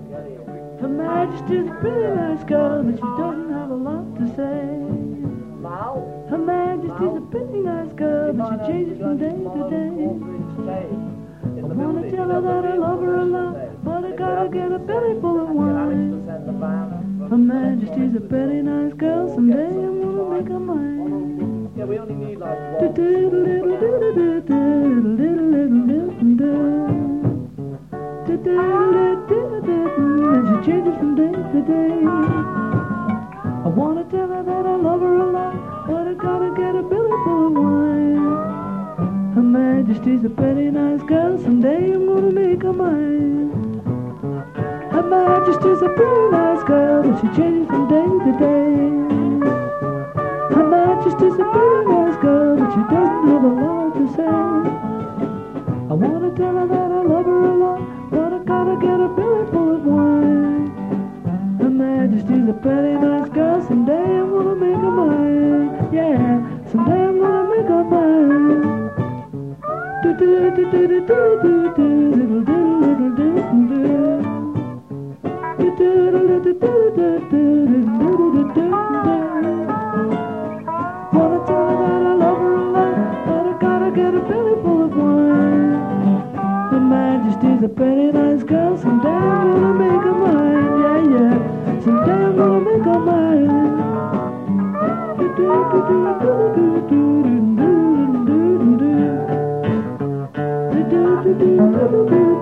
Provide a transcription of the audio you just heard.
Her Majesty's a pretty nice girl, but she doesn't have a lot to say. Her Majesty's a pretty nice girl, but she changes from day to day. I wanna tell her that I love her a lot, but I gotta get a belly full of wine. Her Majesty's a pretty nice girl, someday I'm gonna make her mine. Yeah, we only need like She changes from day to day. I wanna tell her that I love her a lot, but I gotta get a belly full of wine. Her Majesty's a pretty nice girl, someday I'm gonna make her mine. Her Majesty's a pretty nice girl, but she changes from day to day. Her Majesty's a pretty nice girl, but she doesn't have a lot to say. I wanna tell her that I love her a lot, but I gotta get a belly full of wine. Her Majesty's a pretty nice girl, someday I'm gonna make her mine. Yeah, someday I'm gonna make her mine. Wanna tell her that I love her a lot, but I gotta get a belly full of wine. Her Majesty's a pretty nice girl, someday I'm gonna make her mine. Yeah, yeah, someday I'm gonna make her mine. Do